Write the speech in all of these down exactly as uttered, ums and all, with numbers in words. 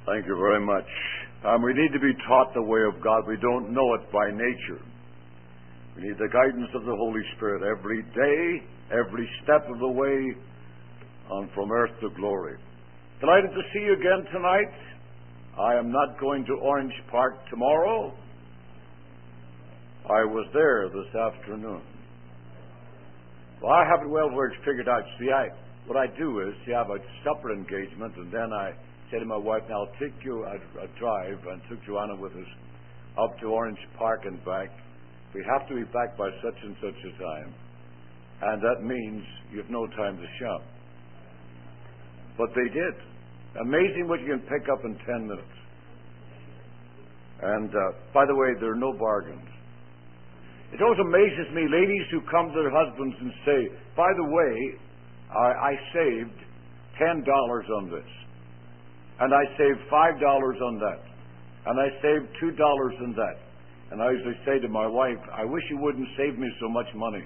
Thank you very much. Um, we need to be taught the way of God. We don't know it by nature. We need the guidance of the Holy Spirit every day, every step of the way, on from earth to glory. Delighted to see you again tonight. I am not going to Orange Park tomorrow. I was there this afternoon. Well, I have it well where it's figured out. See, I what I do is, see, I have a supper engagement, and then I say to my wife, now I'll take you a, a drive, and took Joanna with us up to Orange Park and back. We have to be back by such and such a time, and that means you have no time to shop. But they did. Amazing what you can pick up in ten minutes. And uh, by the way, there are no bargains. It always amazes me, ladies who come to their husbands and say, by the way, I, I saved ten dollars on this, and I saved five dollars on that, and I saved two dollars on that. And I usually say to my wife, I wish you wouldn't save me so much money.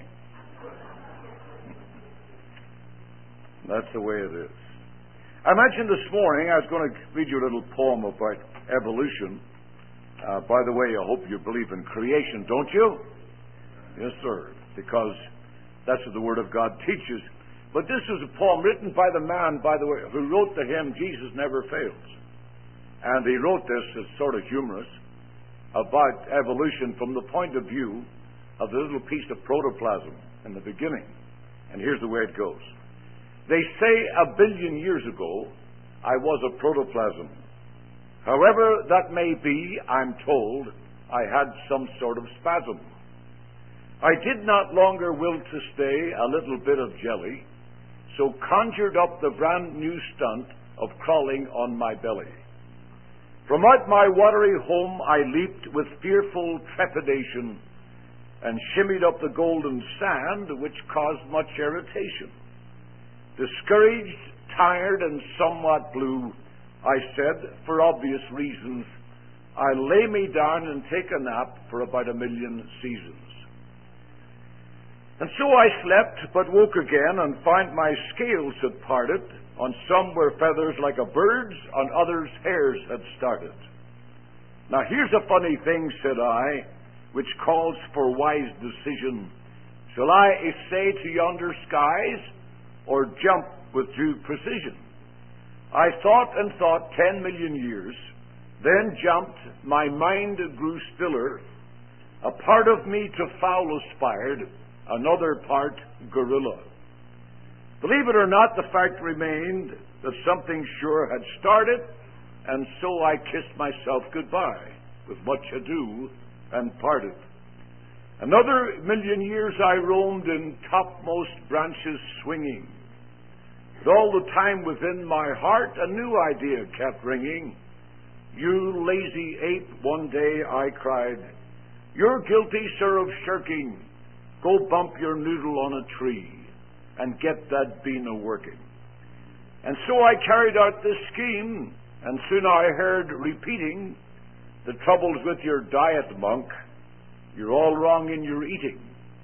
That's the way it is. I mentioned this morning, I was going to read you a little poem about evolution. Uh, by the way, I hope you believe in creation, don't you? Yes, sir, because that's what the Word of God teaches. But this is a poem written by the man, by the way, who wrote the hymn, Jesus Never Fails. And he wrote this as sort of humorous about evolution from the point of view of the little piece of protoplasm in the beginning. And here's the way it goes. They say a billion years ago I was a protoplasm. However that may be, I'm told I had some sort of spasm. I did not longer will to stay a little bit of jelly, so conjured up the brand new stunt of crawling on my belly. From out my watery home I leaped with fearful trepidation and shimmied up the golden sand, which caused much irritation. Discouraged, tired, and somewhat blue, I said, for obvious reasons, I'll lay me down and take a nap for about a million seasons. And so I slept, but woke again, and found my scales had parted. On some were feathers like a bird's, on others hairs had started. Now here's a funny thing, said I, which calls for wise decision. Shall I essay to yonder skies, or jump with due precision? I thought and thought ten million years, then jumped, my mind grew stiller. A part of me to fowl aspired, another part gorilla. Believe it or not, the fact remained that something sure had started, and so I kissed myself goodbye with much ado and parted. Another million years I roamed in topmost branches swinging. But all the time within my heart a new idea kept ringing. You lazy ape, one day I cried, you're guilty, sir, of shirking. Go bump your noodle on a tree and get that bean a-working. And so I carried out this scheme, and soon I heard repeating, the troubles with your diet, monk. You're all wrong in your eating.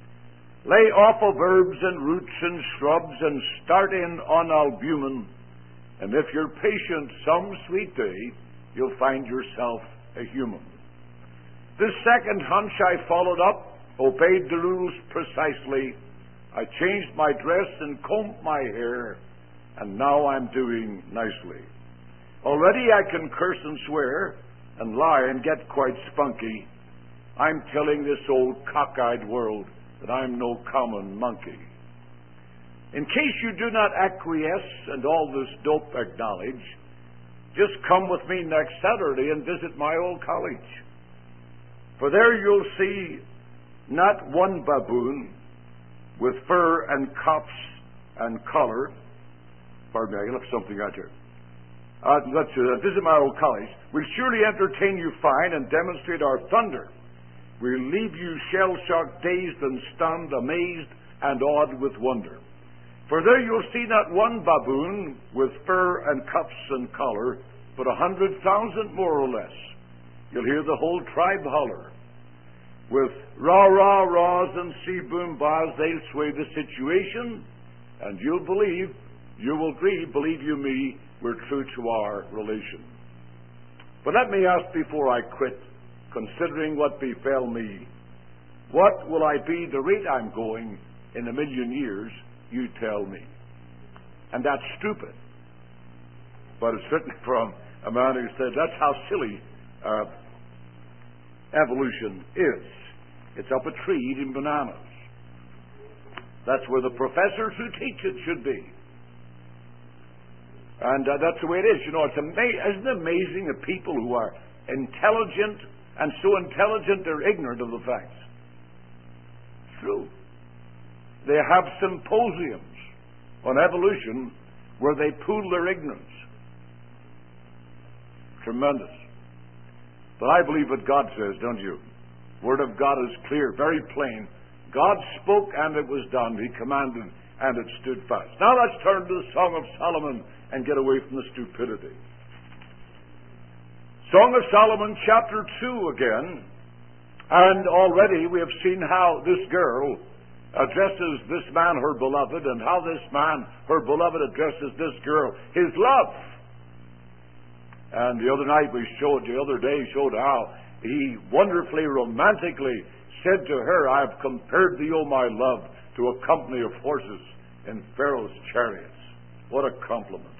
Lay off of herbs and roots and shrubs and start in on albumin, and if you're patient some sweet day, you'll find yourself a human. This second hunch I followed up, obeyed the rules precisely. I changed my dress and combed my hair, and now I'm doing nicely. Already I can curse and swear and lie and get quite spunky. I'm telling this old cockeyed world that I'm no common monkey. In case you do not acquiesce and all this dope acknowledge, just come with me next Saturday and visit my old college. For there you'll see not one baboon with fur and cuffs and collar. Pardon me, I left something out here. Uh, let's uh, visit my old college. We'll surely entertain you fine and demonstrate our thunder. We'll leave you shell-shocked, dazed and stunned, amazed and awed with wonder. For there you'll see not one baboon with fur and cuffs and collar, but a hundred thousand more or less. You'll hear the whole tribe holler. With rah-rah-rahs and sea-boom-bahs, they'll sway the situation, and you'll believe, you will agree, believe you me, we're true to our relation. But let me ask before I quit, considering what befell me, what will I be the rate I'm going in a million years? You tell me. And that's stupid. But it's written from a man who said that's how silly uh, evolution is. It's up a tree eating bananas. That's where the professors who teach it should be. And uh, that's the way it is. You know, it's ama- isn't it amazing that people who are intelligent and so intelligent they're ignorant of the facts? It's true. They have symposiums on evolution where they pool their ignorance. Tremendous. But I believe what God says, don't you? Word of God is clear, very plain. God spoke and it was done. He commanded and it stood fast. Now let's turn to the Song of Solomon and get away from the stupidity. Song of Solomon, chapter two again. And already we have seen how this girl addresses this man, her beloved, and how this man, her beloved, addresses this girl, his love. And the other night we showed, the other day showed how he wonderfully, romantically said to her, I have compared thee, O my love, to a company of horses in Pharaoh's chariots. What a compliment.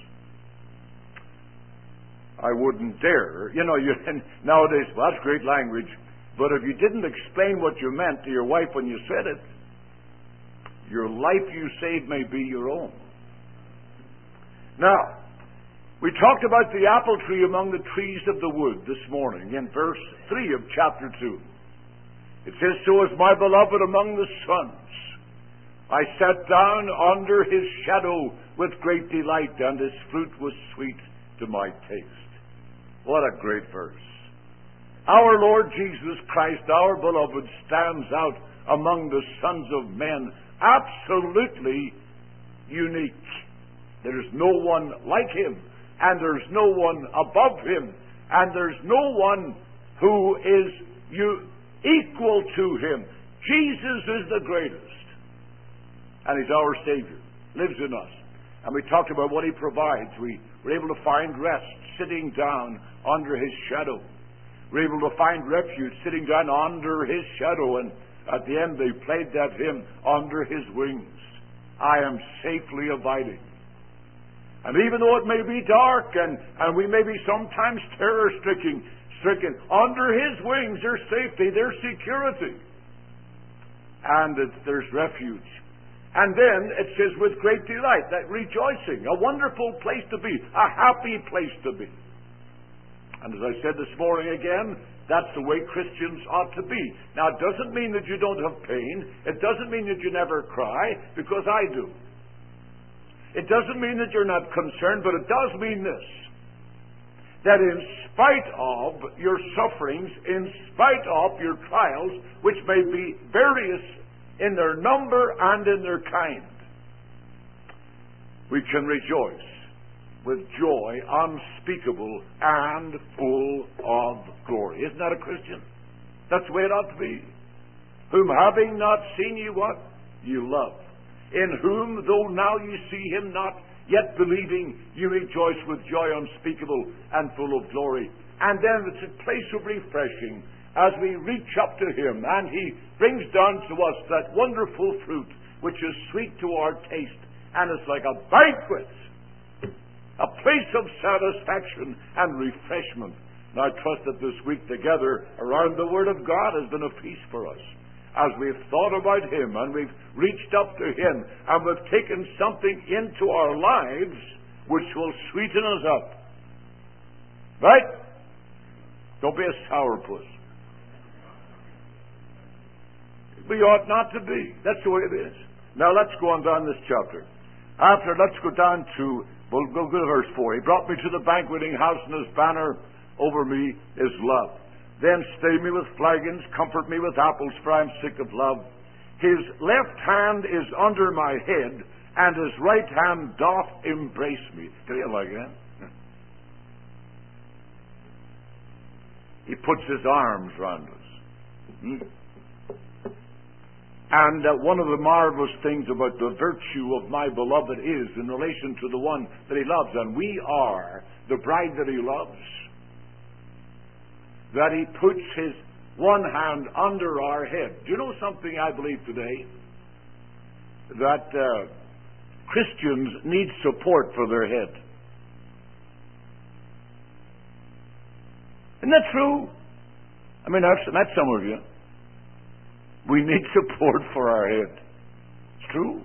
I wouldn't dare. You know, you, nowadays, well, that's great language, but if you didn't explain what you meant to your wife when you said it, your life you saved may be your own. Now, we talked about the apple tree among the trees of the wood this morning in verse three of chapter two. It says, so is my beloved among the sons. I sat down under his shadow with great delight, and his fruit was sweet to my taste. What a great verse. Our Lord Jesus Christ, our beloved, stands out among the sons of men, absolutely unique. There is no one like him, and there's no one above him, and there's no one who is you, equal to him. Jesus is the greatest, and he's our Savior, lives in us. And we talked about what he provides. We were able to find rest sitting down under his shadow. We're able to find refuge sitting down under his shadow, and at the end they played that hymn, under his wings I am safely abiding. And even though it may be dark and, and we may be sometimes terror-stricken, stricken, under his wings there's safety, there's security, and it's, there's refuge. And then it says with great delight, that rejoicing, a wonderful place to be, a happy place to be. And as I said this morning again, that's the way Christians ought to be. Now, it doesn't mean that you don't have pain. It doesn't mean that you never cry, because I do. It doesn't mean that you're not concerned, but it does mean this, that in spite of your sufferings, in spite of your trials, which may be various in their number and in their kind, we can rejoice with joy unspeakable and full of glory. Isn't that a Christian? That's the way it ought to be. Whom having not seen you what? You love. In whom, though now you see him not, yet believing, you rejoice with joy unspeakable and full of glory. And then it's a place of refreshing as we reach up to him and he brings down to us that wonderful fruit which is sweet to our taste, and it's like a banquet, a place of satisfaction and refreshment. And I trust that this week together around the Word of God has been a feast for us, as we've thought about him and we've reached up to him and we've taken something into our lives which will sweeten us up. Right? Don't be a sourpuss. We ought not to be. That's the way it is. Now let's go on down this chapter. After, let's go down to, we'll go to verse four. He brought me to the banqueting house, and his banner over me is love. Then stay me with flagons, comfort me with apples, for I am sick of love. His left hand is under my head, and his right hand doth embrace me. Do you like that? He puts his arms round us. Hmm? And uh, one of the marvelous things about the virtue of my beloved is in relation to the one that he loves. And we are the bride that he loves. that He puts His one hand under our head. Do you know something I believe today? That uh, Christians need support for their head. Isn't that true? I mean, I've met some of you. We need support for our head. It's true.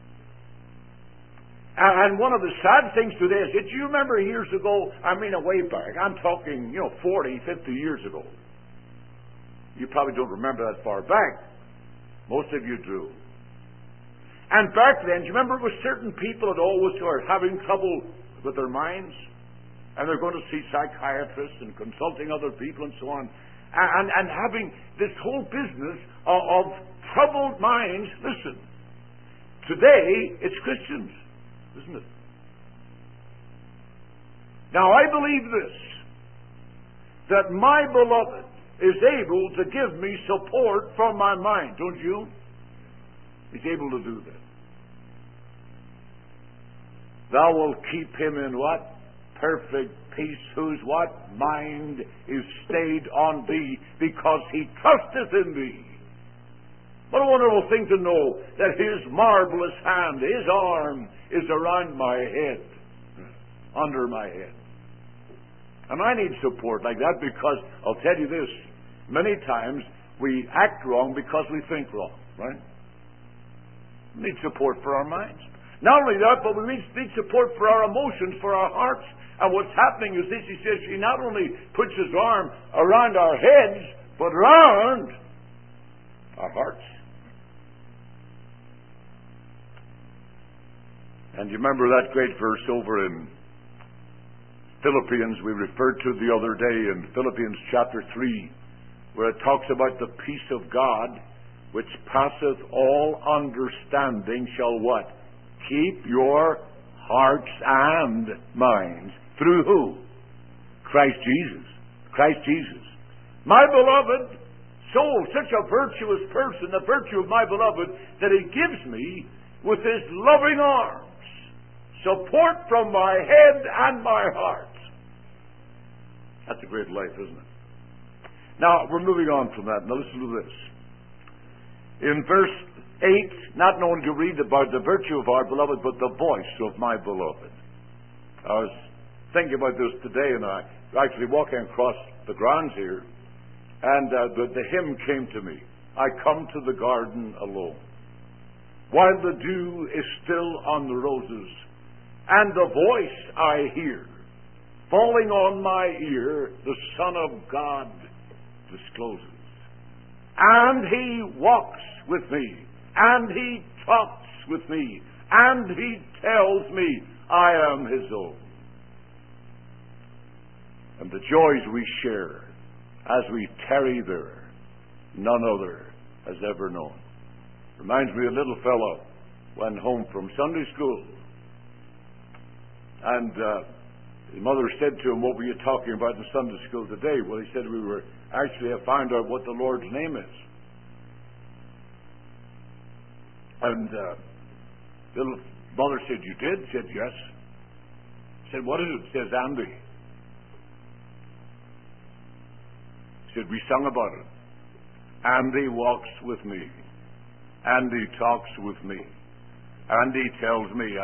And one of the sad things today is, did you remember years ago, I mean a way back, I'm talking, you know, forty, fifty years ago. You probably don't remember that far back. Most of you do. And back then, do you remember it was certain people that always were having trouble with their minds? And they're going to see psychiatrists and consulting other people and so on. And, and having this whole business of, of troubled minds. Listen, today it's Christians, isn't it? Now I believe this, that my beloved is able to give me support from my mind, don't you? He's able to do that. Thou wilt keep him in what? Perfect peace, whose what? Mind is stayed on thee, because he trusteth in thee. What a wonderful thing to know that His marvelous hand, His arm, is around my head, under my head. And I need support like that, because I'll tell you this, many times we act wrong because we think wrong, right? We need support for our minds. Not only that, but we need support for our emotions, for our hearts. And what's happening is this, He says, He not only puts His arm around our heads, but around our hearts. And you remember that great verse over in Philippians we referred to the other day, in Philippians chapter three, where it talks about the peace of God, which passeth all understanding, shall what? Keep your hearts and minds. Through who? Christ Jesus. Christ Jesus. My beloved soul, such a virtuous person, the virtue of my beloved, that He gives me with His loving arms support from my head and my heart. That's a great life, isn't it? Now, we're moving on from that. Now listen to this. In verse eight, not knowing to read about the virtue of our beloved, but the voice of my beloved. I was thinking about this today, and I was actually walking across the grounds here, and uh, the, the hymn came to me. I come to the garden alone, while the dew is still on the roses, and the voice I hear, falling on my ear, the Son of God discloses. And He walks with me, and He talks with me, and He tells me I am His own. And the joys we share as we tarry there, none other has ever known. Reminds me of a little fellow went home from Sunday school, and uh, his mother said to him, "What were you talking about in Sunday school today?" Well, he said, "We were actually I found out what the Lord's name is." And uh, the little mother said, "You did?" Said, "Yes." Said, "What is it?" Says, "Andy." Said, "We sung about it. Andy walks with me. Andy talks with me. Andy tells me." I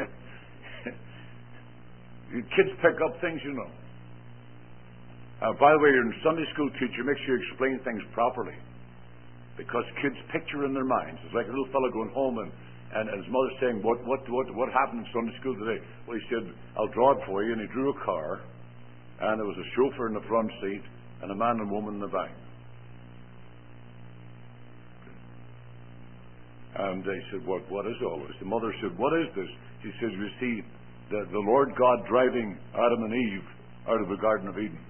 Kids pick up things, you know. Uh, by the way, you're a Sunday school teacher, make sure you explain things properly, because kids picture in their minds. It's like a little fellow going home and, and, and his mother saying, what, what, what, what happened in Sunday school today? Well, he said, "I'll draw it for you." And he drew a car, and there was a chauffeur in the front seat and a man and woman in the back. And they said, what, what is all this? The mother said, "What is this?" She says, "You see, the, the Lord God driving Adam and Eve out of the Garden of Eden."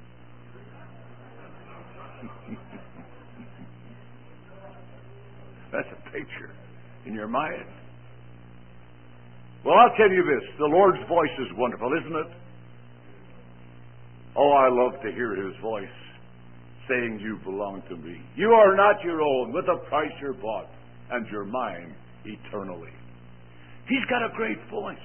That's a picture in your mind. Well, I'll tell you this. The Lord's voice is wonderful, isn't it? Oh, I love to hear His voice saying, "You belong to me. You are not your own. With a price you're bought, and you're mine eternally." He's got a great voice.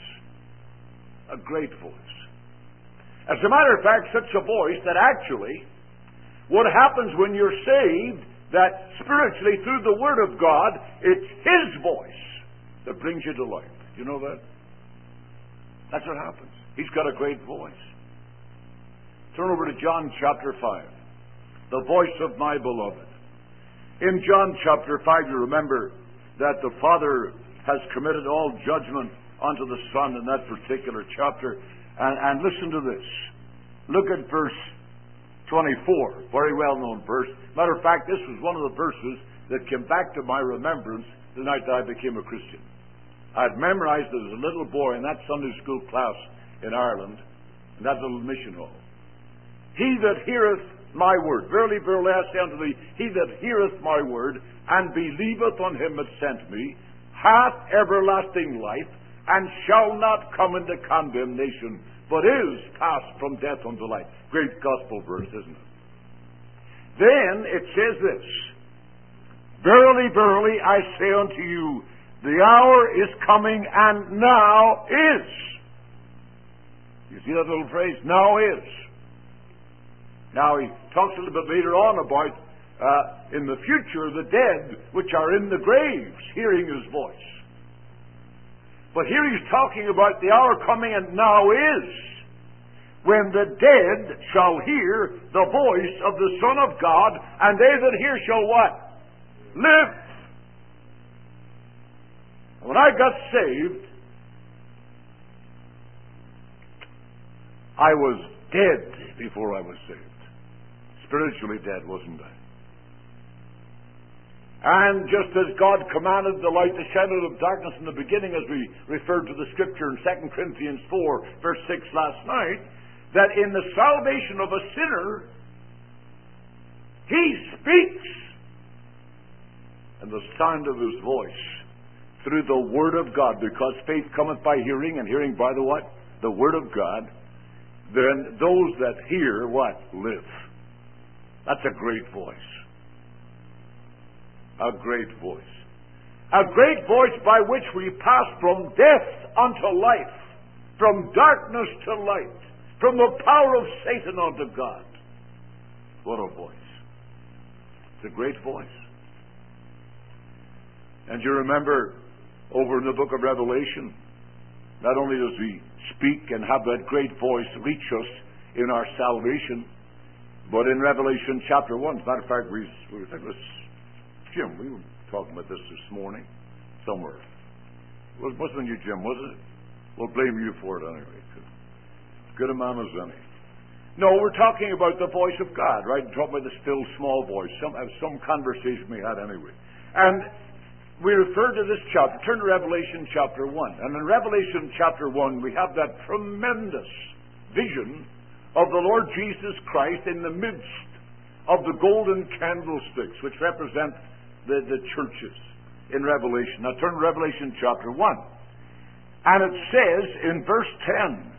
A great voice. As a matter of fact, such a voice that actually, What happens when you're saved, that spiritually through the Word of God, it's His voice that brings you to life. Do you know that? That's what happens. He's got a great voice. Turn over to John chapter five. The voice of my beloved. In John chapter five, you remember that the Father has committed all judgment unto the Son in that particular chapter. And, and listen to this. Look at verse twenty-four. Very well-known verse. Matter of fact, this was one of the verses that came back to my remembrance the night that I became a Christian. I had memorized it as a little boy in that Sunday school class in Ireland, in that little mission hall. He that heareth my word, verily, verily, I say unto thee, he that heareth my word, and believeth on him that sent me, hath everlasting life, and shall not come into condemnation, but is passed from death unto life. Great gospel verse, isn't it? Then it says this, verily, verily, I say unto you, the hour is coming, and now is. You see that little phrase? Now is. Now he talks a little bit later on about uh, in the future the dead which are in the graves hearing his voice. But here he's talking about the hour coming, and now is, when the dead shall hear the voice of the Son of God, and they that hear shall what? Live. When I got saved, I was dead before I was saved. Spiritually dead, wasn't I? And just as God commanded the light to shine out of darkness in the beginning, as we referred to the scripture in Second Corinthians four, verse six last night, that in the salvation of a sinner, He speaks, and the sound of His voice through the Word of God, because faith cometh by hearing, and hearing by the what? The Word of God. Then those that hear what? Live. That's a great voice. A great voice. A great voice by which we pass from death unto life, from darkness to light, from the power of Satan unto God. What a voice. It's a great voice. And you remember over in the book of Revelation, not only does He speak and have that great voice reach us in our salvation, but in Revelation chapter one, as a matter of fact, we, we think it was Jim, we were talking about this this morning somewhere. It wasn't you, Jim, was it? We'll blame you for it anyway. Good a man as any. No, we're talking about the voice of God, right? We're talking about the still small voice. Some some conversation we had anyway. And we refer to this chapter. Turn to Revelation chapter one. And in Revelation chapter one, we have that tremendous vision of the Lord Jesus Christ in the midst of the golden candlesticks, which represent the, the churches in Revelation. Now turn to Revelation chapter one. And it says in verse ten,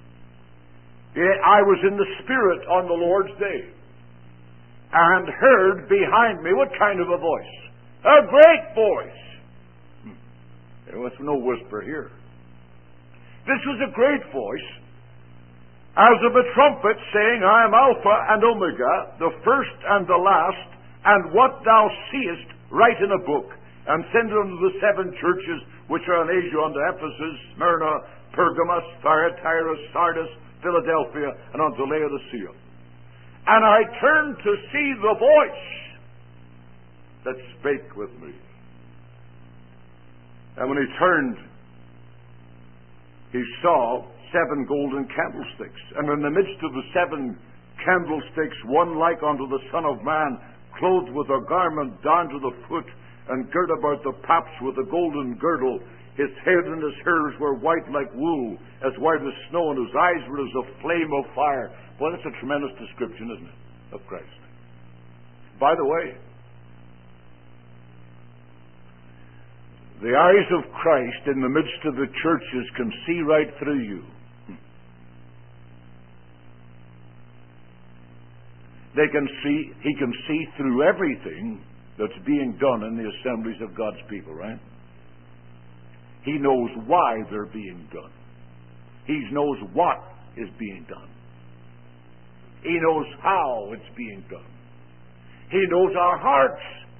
I was in the Spirit on the Lord's day, and heard behind me, what kind of a voice? A great voice. Hmm. There was no whisper here. This was a great voice, as of a trumpet, saying, I am Alpha and Omega, the first and the last, and what thou seest, write in a book, and send it unto the seven churches which are in Asia, unto Ephesus, Smyrna, Pergamos, Thyatira, Sardis, Philadelphia, and unto Laodicea. And I turned to see the voice that spake with me. And when he turned, he saw seven golden candlesticks. And in the midst of the seven candlesticks, one like unto the Son of Man, clothed with a garment down to the foot, and girt about the paps with a golden girdle. His head and his hairs were white like wool, as white as snow, and his eyes were as a flame of fire. Boy, that's a tremendous description, isn't it, of Christ? By the way, the eyes of Christ in the midst of the churches can see right through you. They can see, He can see through everything that's being done in the assemblies of God's people, right? He knows why they're being done. He knows what is being done. He knows how it's being done. He knows our hearts.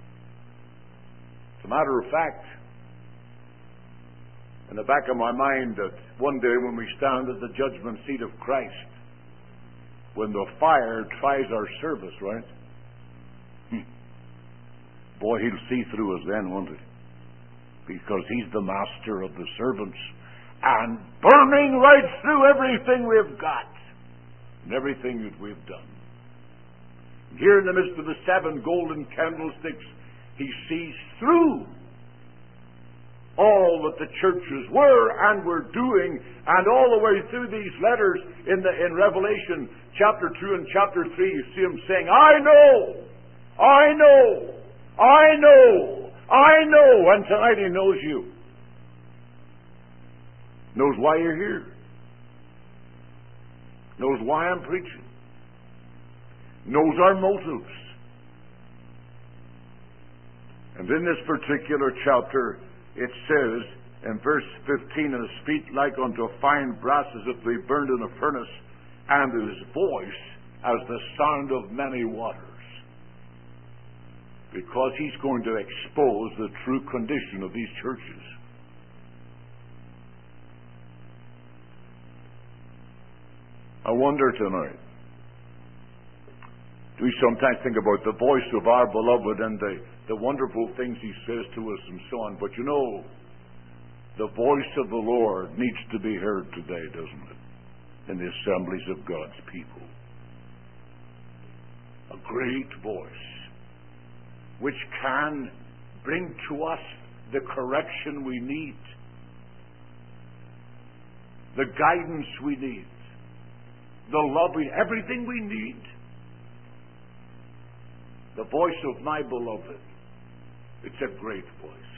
As a matter of fact, in the back of my mind, that one day when we stand at the judgment seat of Christ, when the fire tries our service, right? Hmm. Boy, he'll see through us then, won't he? Because he's the master of the servants, and burning right through everything we've got and everything that we've done. Here in the midst of the seven golden candlesticks, he sees through all that the churches were and were doing, and all the way through these letters in the in Revelation chapter two and chapter three, you see him saying, I know, I know, I know, I know. And tonight he knows you. Knows why you're here. Knows why I'm preaching. Knows our motives. And in this particular chapter, it says in verse fifteen, and his feet like unto fine brass as if they burned in a furnace, and his voice as the sound of many waters. Because he's going to expose the true condition of these churches. I wonder tonight, do we sometimes think about the voice of our beloved and the, the wonderful things he says to us and so on? But you know, the voice of the Lord needs to be heard today, doesn't it? In the assemblies of God's people. A great voice which can bring to us the correction we need, the guidance we need, the love we, everything we need. The voice of my beloved. It's a great voice.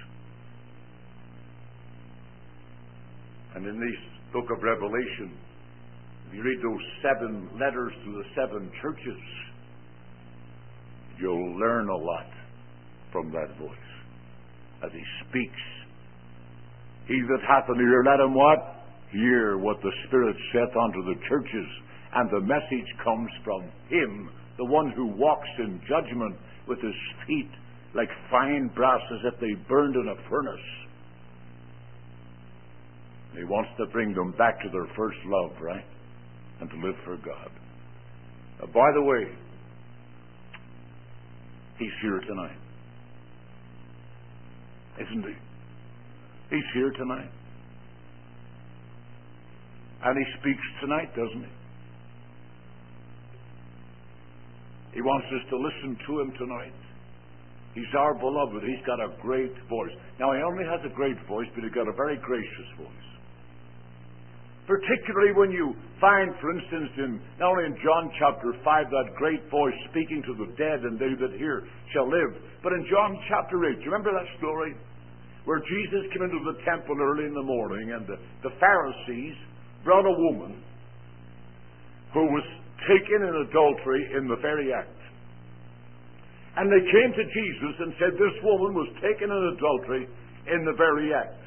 And in this book of Revelation, if you read those seven letters to the seven churches, you'll learn a lot from that voice as he speaks. He that hath an ear, let him what? Hear what the Spirit saith unto the churches. And the message comes from him, the one who walks in judgment with his feet like fine brass as if they burned in a furnace. He wants to bring them back to their first love, right? And to live for God. Now, by the way, he's here tonight. Isn't he? He's here tonight. And he speaks tonight, doesn't he? He wants us to listen to him tonight. He's our beloved. He's got a great voice. Now, he only has a great voice, but he's got a very gracious voice. Particularly when you find, for instance, in not only in John chapter five, that great voice speaking to the dead, and they that hear shall live, but in John chapter eight, do you remember that story? Where Jesus came into the temple early in the morning, and the, the Pharisees brought a woman who was taken in adultery in the very act. And they came to Jesus and said, this woman was taken in adultery in the very act.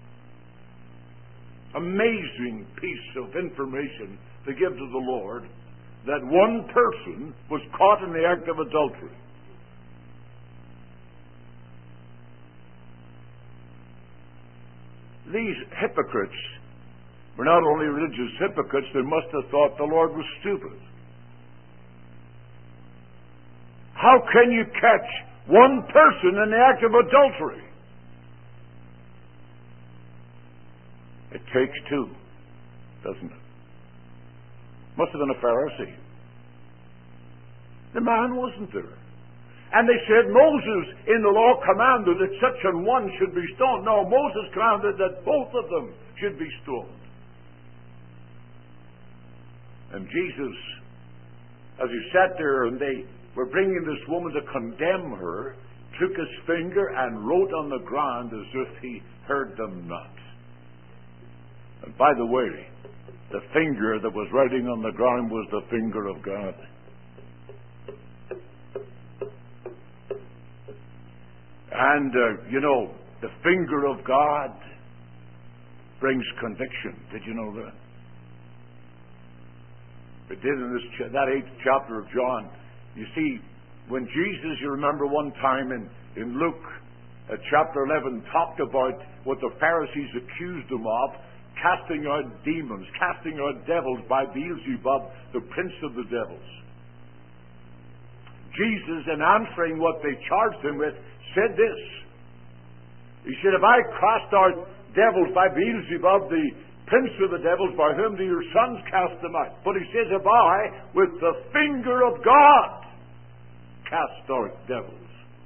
Amazing piece of information to give to the Lord, that one person was caught in the act of adultery. These hypocrites were not only religious hypocrites, they must have thought the Lord was stupid. How can you catch one person in the act of adultery? It takes two, doesn't it? Must have been a Pharisee. The man wasn't there. And they said, Moses in the law commanded that such an one should be stoned. No, Moses commanded that both of them should be stoned. And Jesus, as he sat there and they were bringing this woman to condemn her, took his finger and wrote on the ground as if he heard them not. And by the way, the finger that was writing on the ground was the finger of God. And, uh, you know, the finger of God brings conviction. Did you know that? It did in this ch- that eighth chapter of John. You see, When Jesus, you remember one time in, in Luke uh, chapter eleven, talked about what the Pharisees accused him of, casting out demons, casting out devils by Beelzebub, the prince of the devils. Jesus, in answering what they charged him with, said this. He said, if I cast out devils by Beelzebub, the prince of the devils, by whom do your sons cast them out? But he says, if I, with the finger of God, cast out devils.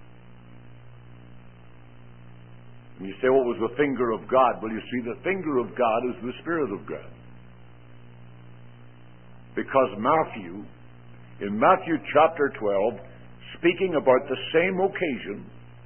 And you say, what was the finger of God? Well, you see, the finger of God is the Spirit of God. Because Matthew, in Matthew chapter twelve, speaking about the same occasion,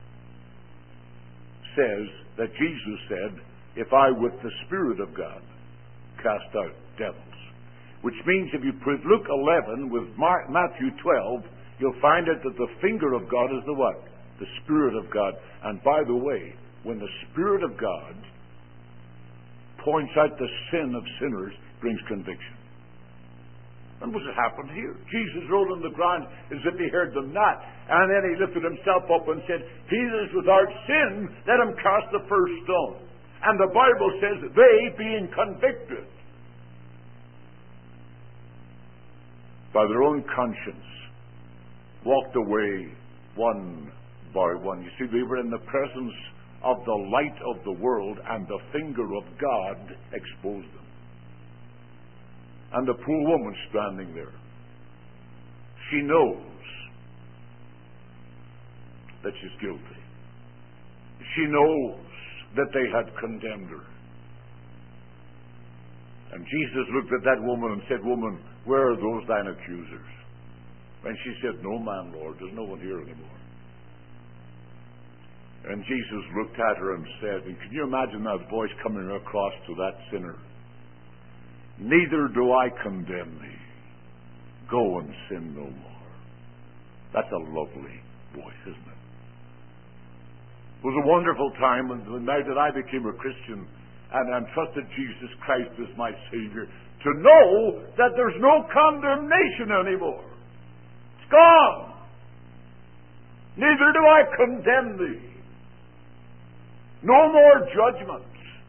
says that Jesus said, if I with the Spirit of God cast out devils. Which means if you put Luke eleven with Mark, Matthew twelve, you'll find it that the finger of God is the what? The Spirit of God. And by the way, when the Spirit of God points out the sin of sinners, brings conviction. And what has happened here? Jesus rolled on the ground as if he heard them not. And then he lifted himself up and said, he that is without sin, let him cast the first stone. And the Bible says, they being convicted by their own conscience, walked away one by one. You see, they were in the presence of the light of the world, and the finger of God exposed them. And the poor woman standing there, she knows that she's guilty. She knows that they had condemned her. And Jesus looked at that woman and said, woman, where are those thine accusers? And she said, no man, Lord, there's no one here anymore. And Jesus looked at her and said, and can you imagine that voice coming across to that sinner? Neither do I condemn thee. Go and sin no more. That's a lovely voice, isn't it? It was a wonderful time when the night that I became a Christian and, and trusted Jesus Christ as my Savior, to know that there's no condemnation anymore. It's gone. Neither do I condemn thee. No more judgment.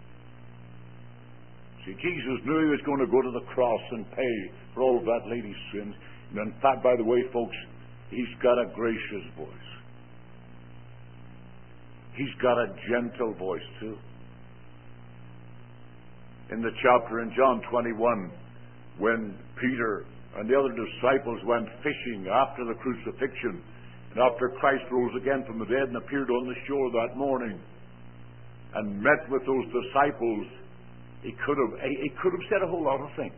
See, Jesus knew he was going to go to the cross and pay for all of that lady's sins. And in fact, by the way, folks, he's got a gracious voice. He's got a gentle voice, too. In the chapter in John twenty-one, when Peter and the other disciples went fishing after the crucifixion, and after Christ rose again from the dead and appeared on the shore that morning, and met with those disciples, he could have he could have said a whole lot of things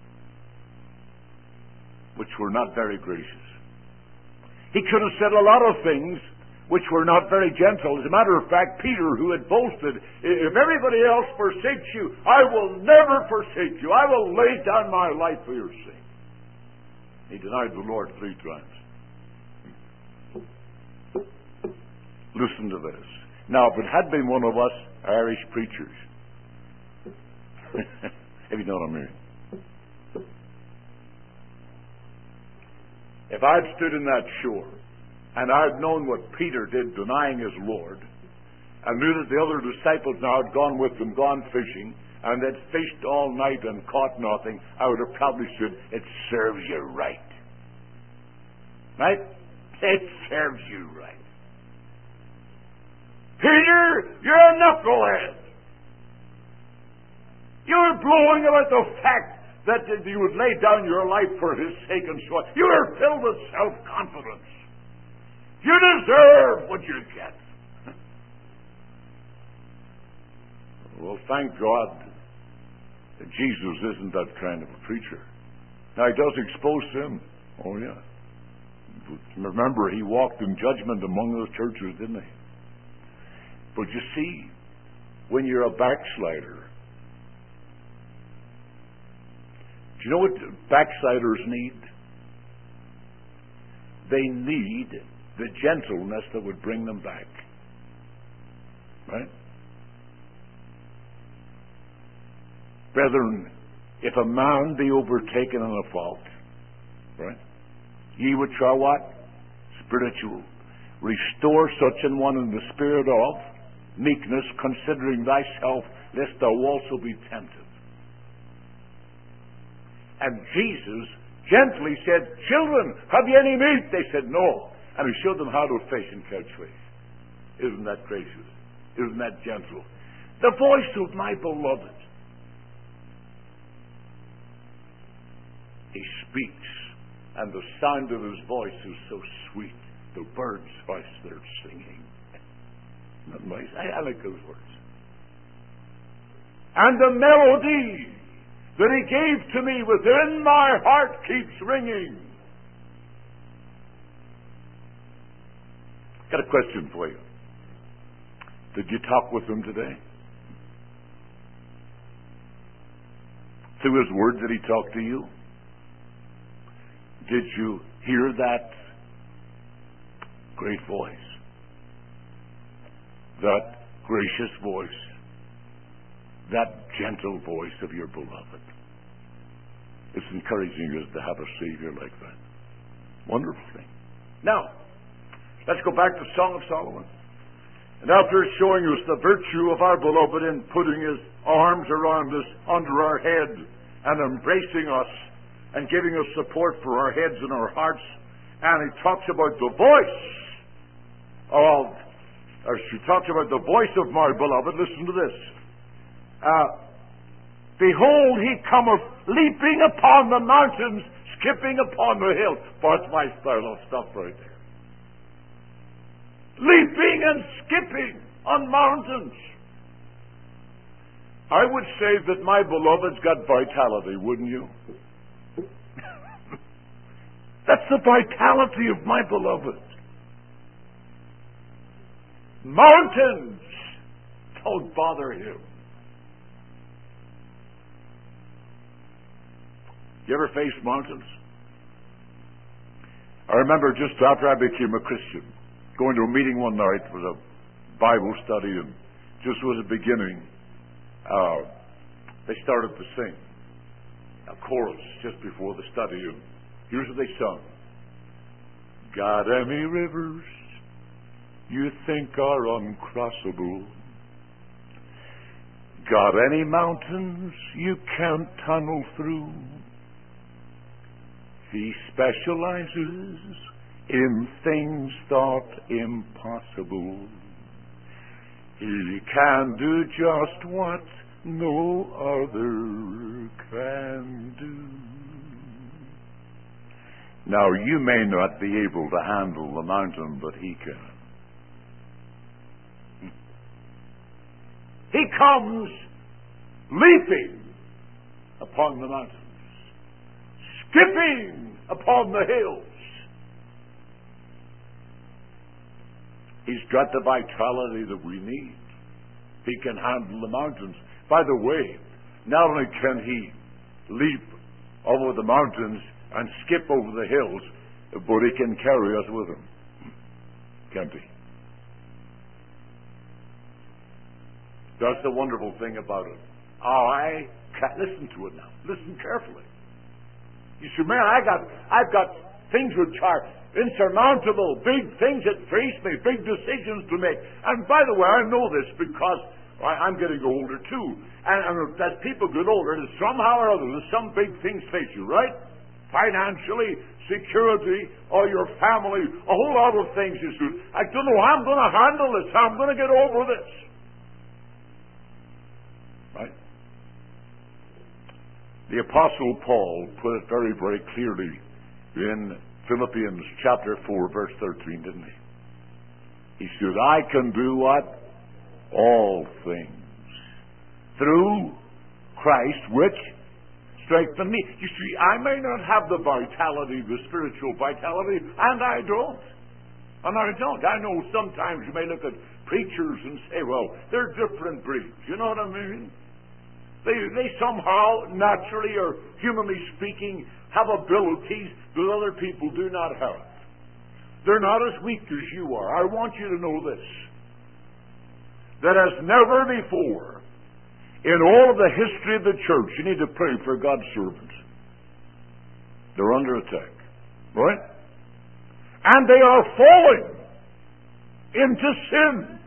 which were not very gracious. He could have said a lot of things which were not very gentle. As a matter of fact, Peter, who had boasted, if everybody else forsakes you, I will never forsake you. I will lay down my life for your sake. He denied the Lord three times. Listen to this. Now, if it had been one of us Irish preachers, if you know what I mean, if I'd stood in that shore and I'd known what Peter did denying his Lord, and knew that the other disciples now had gone with them, gone fishing, and they'd fished all night and caught nothing, I would have probably said, it serves you right. Right? It serves you right. Peter, you're a knucklehead. You're blowing about the fact that you would lay down your life for his sake and so on. You are filled with self-confidence. You deserve what you get. Well, thank God that Jesus isn't that kind of a preacher. Now, he does expose sin. Oh, yeah. Remember, he walked in judgment among those churches, didn't he? But you see, when you're a backslider, do you know what backsliders need? They need the gentleness that would bring them back. Right? Brethren, if a man be overtaken in a fault, right, ye which are what? spiritual. Restore such an one in the spirit of meekness, considering thyself, lest thou also be tempted. And Jesus gently said, children, have you any meat? They said, no. And he showed them how to fish and catch fish. Isn't that gracious? Isn't that gentle? The voice of my beloved. He speaks, and the sound of his voice is so sweet. The birds are there singing. Isn't that nice? I, I like those words. And the melody that he gave to me within my heart keeps ringing. Got a question for you. Did you talk with him today? Through his word, did he talk to you? Did you hear that great voice? That gracious voice? That gentle voice of your beloved? It's encouraging us to have a Savior like that. Wonderful thing. Now, let's go back to Song of Solomon. And after showing us the virtue of our beloved in putting his arms around us, under our head, and embracing us, and giving us support for our heads and our hearts, and he talks about the voice of, or she talks about the voice of my beloved. Listen to this. Uh, Behold, he cometh leaping upon the mountains, skipping upon the hills. But it's my style of stuff right there. Leaping and skipping on mountains. I would say that my beloved's got vitality, wouldn't you? That's the vitality of my beloved. Mountains don't bother him. You ever face mountains? I remember just after I became a Christian, going to a meeting one night. It was a Bible study, and just was the beginning. Uh, they started to sing a chorus just before the study, and here's what they sung. Got any rivers you think are uncrossable? Got any mountains you can't tunnel through? He specializes in things thought impossible. He can do just what no other can do. Now, you may not be able to handle the mountain, but he can. He comes leaping upon the mountains, skipping upon the hills. He's got the vitality that we need. He can handle the mountains. By the way, not only can he leap over the mountains and skip over the hills, but he can carry us with him. Can't he? That's the wonderful thing about it. Oh, I can't listen to it now. Listen carefully. You see, man, I got, I've got things which are insurmountable, big things that face me, big decisions to make. And by the way, I know this because I, I'm getting older too. And, and as people get older, somehow or other, there's some big things face you, right? Financially, security, or your family, a whole lot of things. You see, I don't know how I'm going to handle this, how I'm going to get over this. Right? The Apostle Paul put it very, very clearly in Philippians chapter four, verse thirteen, didn't he? He said, I can do what? All things through Christ, which strengthen me. You see, I may not have the vitality, the spiritual vitality, and I don't. And I don't. I know sometimes you may look at preachers and say, well, they're different breeds. You know what I mean? They, they somehow, naturally or humanly speaking, have abilities that other people do not have. They're not as weak as you are. I want you to know this. That as never before, in all of the history of the church, you need to pray for God's servants. They're under attack. Right? And they are falling into sin.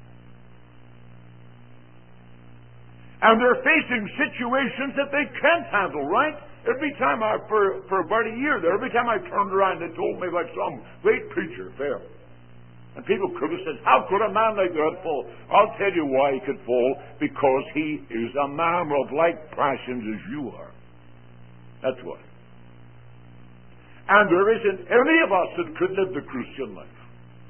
And they're facing situations that they can't handle, right? Every time I, for, for about a year there, every time I turned around, they told me about some great preacher there. And people could have said, how could a man like that fall? I'll tell you why he could fall. Because he is a man of like passions as you are. That's why. And there isn't any of us that could live the Christian life.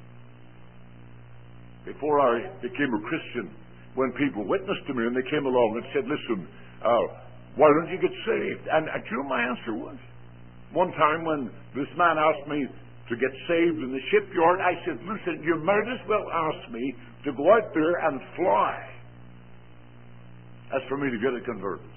Before I became a Christian, when people witnessed to me and they came along and said, listen, uh, why don't you get saved? And uh, do you know my answer was? One time when this man asked me to get saved in the shipyard, I said, listen, you might as well ask me to go out there and fly as for me to get a converted.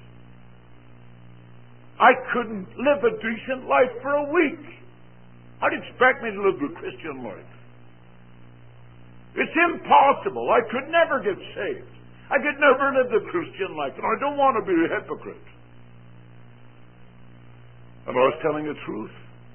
I couldn't live a decent life for a week. How'd you expect me to live the Christian life? It's impossible. I could never get saved. I could never live the Christian life, and I don't want to be a hypocrite. And I was telling the truth.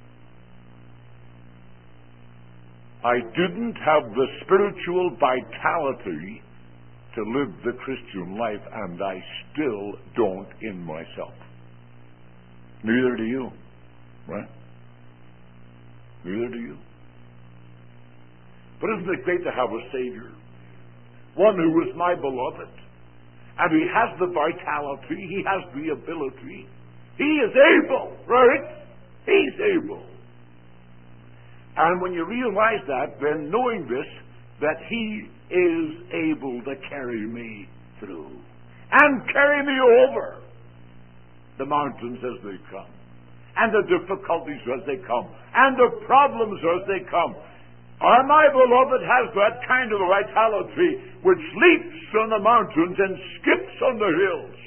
I didn't have the spiritual vitality to live the Christian life, and I still don't in myself. Neither do you, right? Neither do you. But isn't it great to have a Savior? One who is my beloved. And he has the vitality. He has the ability. He is able, right? He's able. And when you realize that, then knowing this, that he is able to carry me through. And carry me over the mountains as they come. And the difficulties as they come. And the problems as they come. Our my beloved has that kind of vitality which leaps on the mountains and skips on the hills.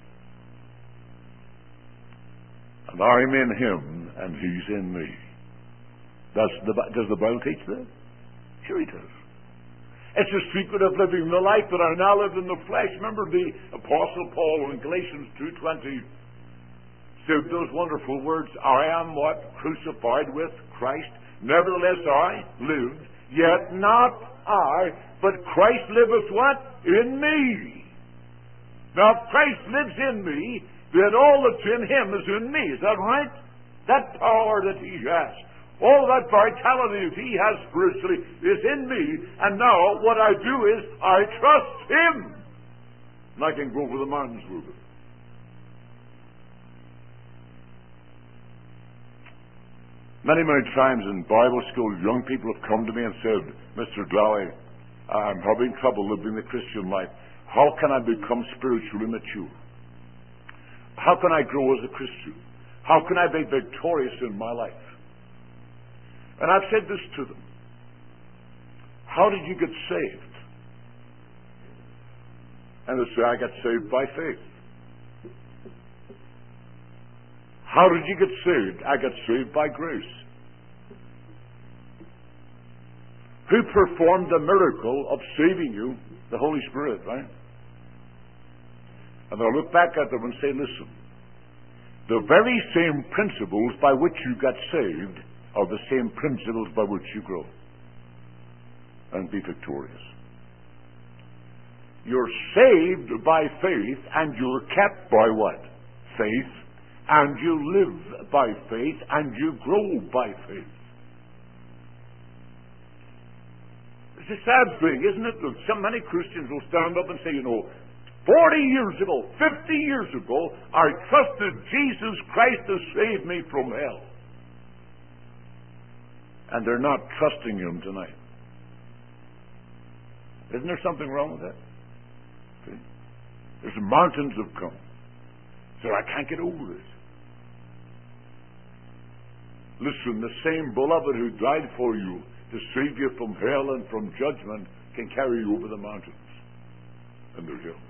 And I'm in him and he's in me. Does the, does the Bible teach that? Sure he does. It's the secret of living the life that I now live in the flesh. Remember the Apostle Paul in Galatians two twenty said those wonderful words, I am what? Crucified with Christ. Nevertheless I live, yet not I, but Christ liveth what? In me. Now if Christ lives in me, then all that's in him is in me. Is that right? That power that he has, all that vitality that he has spiritually is in me. And now what I do is I trust him. And I can go over the mountains with it. Many, many times in Bible school, young people have come to me and said, Mister Dowey, I'm having trouble living the Christian life. How can I become spiritually mature? How can I grow as a Christian? How can I be victorious in my life? And I've said this to them. How did you get saved? And they say, I got saved by faith. How did you get saved? I got saved by grace. Who performed the miracle of saving you? The Holy Spirit, right? And I'll look back at them and say, listen, the very same principles by which you got saved are the same principles by which you grow and be victorious. You're saved by faith and you're kept by what? Faith. And you live by faith, and you grow by faith. It's a sad thing, isn't it? That so many Christians will stand up and say, you know, forty years ago, fifty years ago, I trusted Jesus Christ to save me from hell. And they're not trusting him tonight. Isn't there something wrong with that? See? There's mountains have come. So I can't get over this. Listen, the same beloved who died for you to save you from hell and from judgment can carry you over the mountains and the hills.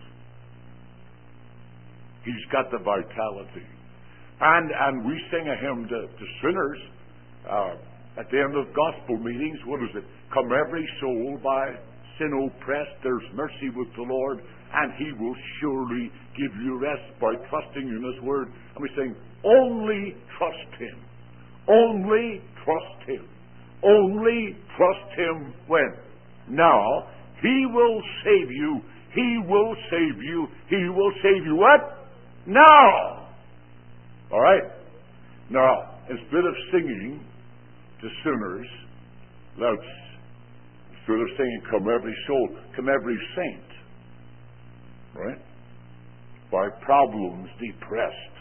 He's got the vitality. And and we sing a hymn to, to sinners uh, at the end of gospel meetings. What is it? Come every soul by sin oppressed, there's mercy with the Lord, and he will surely give you rest by trusting in his word. And we sing, only trust him. Only trust him. Only trust Him when? Now. He will save you. He will save you. He will save you what? Now. All right? Now, instead of singing to sinners, let's, instead of singing, come every soul, come every saint, right? By problems depressed.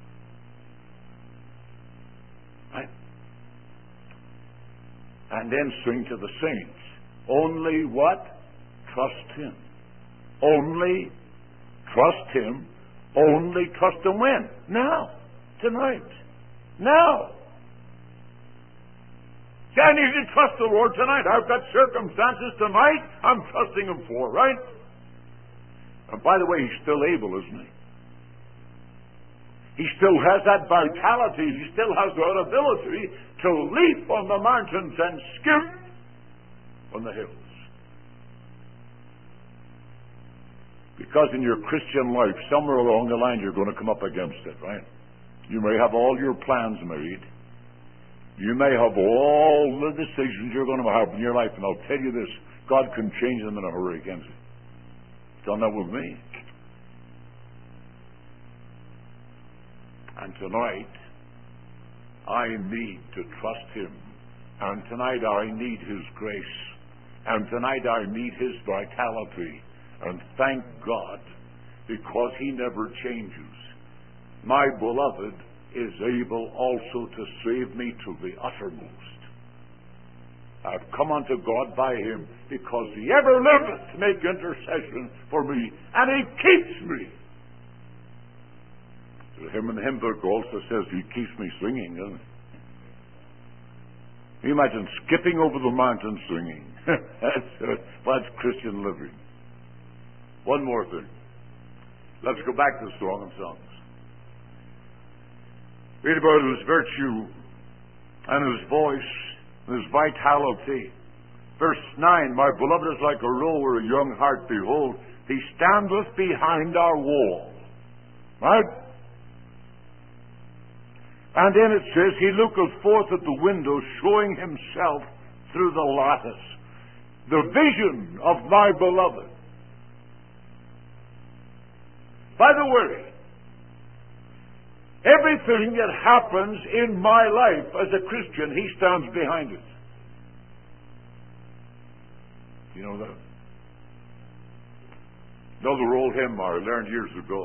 Right? And then sing to the saints. Only what? Trust Him. Only trust Him. Only trust Him when? Now. Tonight. Now. See, I need to trust the Lord tonight. I've got circumstances tonight I'm trusting Him for, right? And by the way, He's still able, isn't He? He still has that vitality. He still has that ability to leap on the mountains and skip on the hills. Because in your Christian life, somewhere along the line, you're going to come up against it, right? You may have all your plans made. You may have all the decisions you're going to have in your life, and I'll tell you this, God can change them in a hurry against it. Done that with me. And tonight, I need to trust Him. And tonight I need His grace. And tonight I need His vitality. And thank God, because He never changes. My beloved is able also to save me to the uttermost. I've come unto God by Him because He ever liveth to make intercession for me, and He keeps me. The hymn in the hymn book also says He keeps me singing, doesn't He? Can you imagine skipping over the mountain singing? that's, uh, that's Christian living. One more thing. Let's go back to the Song of Songs. Read about His virtue and His voice and His vitality. Verse nine, my beloved is like a rower, a young hart, behold, He standeth behind our wall. Right? And then it says, He looketh forth at the window, showing Himself through the lattice. The vision of my beloved. By the way, everything that happens in my life as a Christian, He stands behind it. You know that? Another old hymn I learned years ago.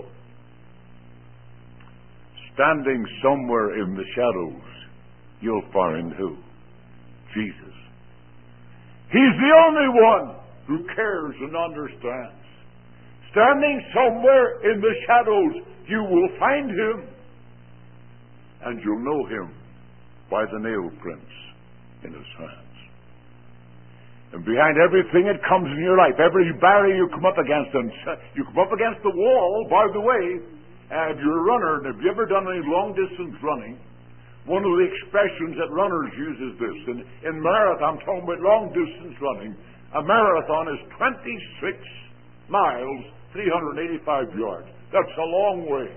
Standing somewhere in the shadows, you'll find who? Jesus. He's the only one who cares and understands. Standing somewhere in the shadows, you will find Him. And you'll know Him by the nail prints in His hands. And behind everything that comes in your life, every barrier you come up against, and you come up against the wall, by the way, and if you're a runner, and have you ever done any long-distance running, one of the expressions that runners use is this. In, in marathon, I'm talking about long-distance running. A marathon is twenty-six miles, three hundred eighty-five yards. That's a long way.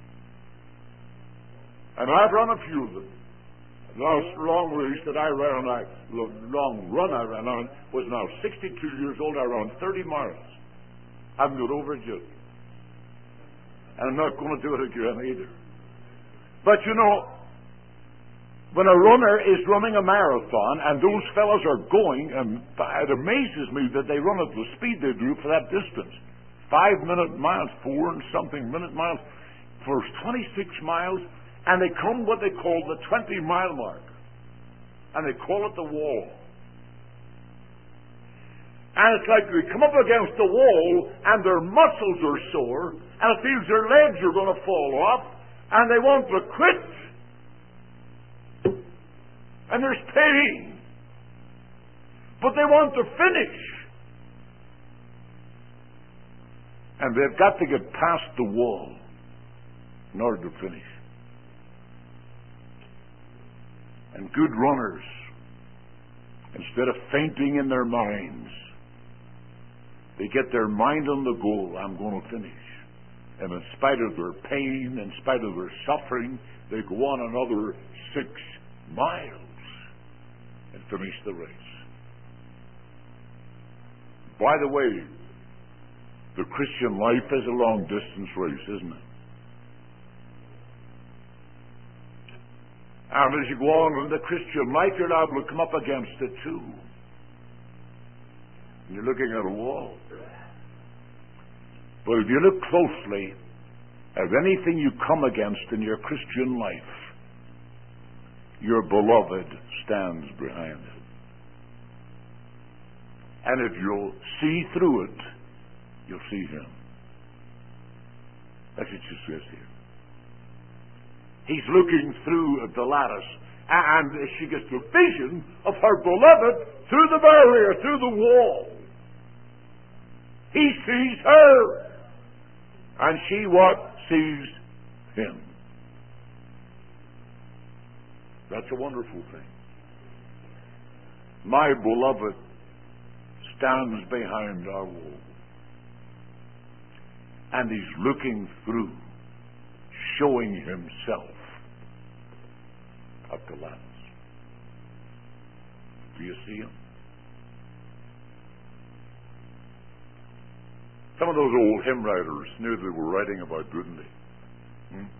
And I've run a few of them. The last long race that I ran, I, the long run I ran on, was when I was sixty-two years old. I ran thirty miles. I haven't got over it yet. And I'm not going to do it again either. But you know, when a runner is running a marathon, and those fellows are going, and it amazes me that they run at the speed they do for that distance. Five minute miles, four and something minute miles, for twenty-six miles, and they come what they call the twenty mile mark. And they call it the wall. And it's like they come up against the wall, and their muscles are sore, and it feels their legs are going to fall off, and they want to quit. And there's pain. But they want to finish. And they've got to get past the wall in order to finish. And good runners, instead of fainting in their minds, they get their mind on the goal. I'm going to finish. And in spite of their pain, in spite of their suffering, they go on another six miles and finish the race. By the way, the Christian life is a long-distance race, isn't it? And as you go on in the Christian life, you're liable to come up against it too. And you're looking at a wall. But if you look closely at anything you come against in your Christian life, your beloved stands behind it. And if you'll see through it, you'll see him. That's what it says here. He's looking through at the lattice, and she gets the vision of her beloved through the barrier, through the wall. He sees her, and she what? Sees him. That's a wonderful thing. My beloved stands behind our wall, and he's looking through, showing himself at the lattice. Do you see him? Some of those old hymn writers knew they were writing about, didn't they? Hmm?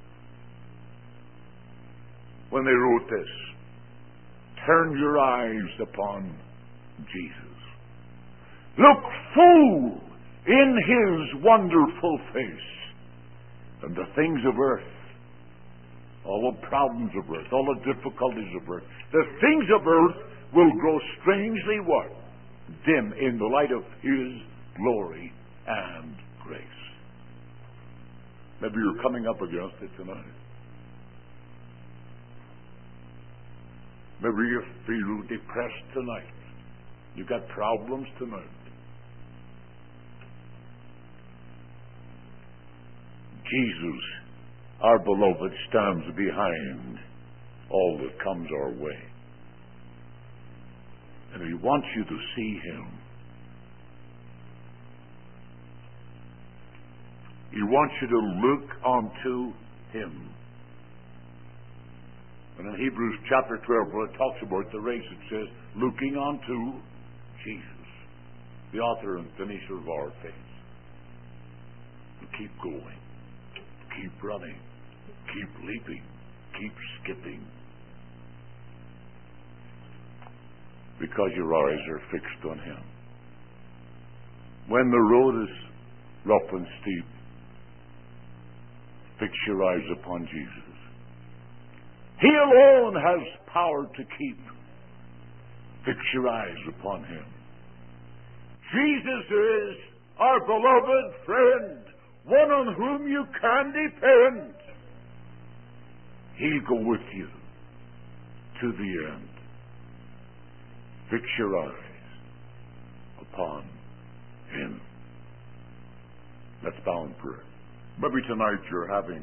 When they wrote this, turn your eyes upon Jesus. Look full in his wonderful face, and the things of earth, all the problems of earth, all the difficulties of earth, the things of earth will grow strangely what? Dim in the light of his glory and grace. Maybe you're coming up against it tonight. Maybe you feel depressed tonight. You've got problems tonight. Jesus, our beloved, stands behind all that comes our way. And he wants you to see him. He wants you to look unto him. And in Hebrews chapter twelve, where it talks about the race, it says, looking unto Jesus, the author and finisher of our faith. And keep going. Keep running. Keep leaping. Keep skipping. Because your eyes are fixed on him. When the road is rough and steep, fix your eyes upon Jesus. He alone has power to keep. Fix your eyes upon him. Jesus is our beloved friend, one on whom you can depend. He'll go with you to the end. Fix your eyes upon him. Let's bow in prayer. Maybe tonight you're having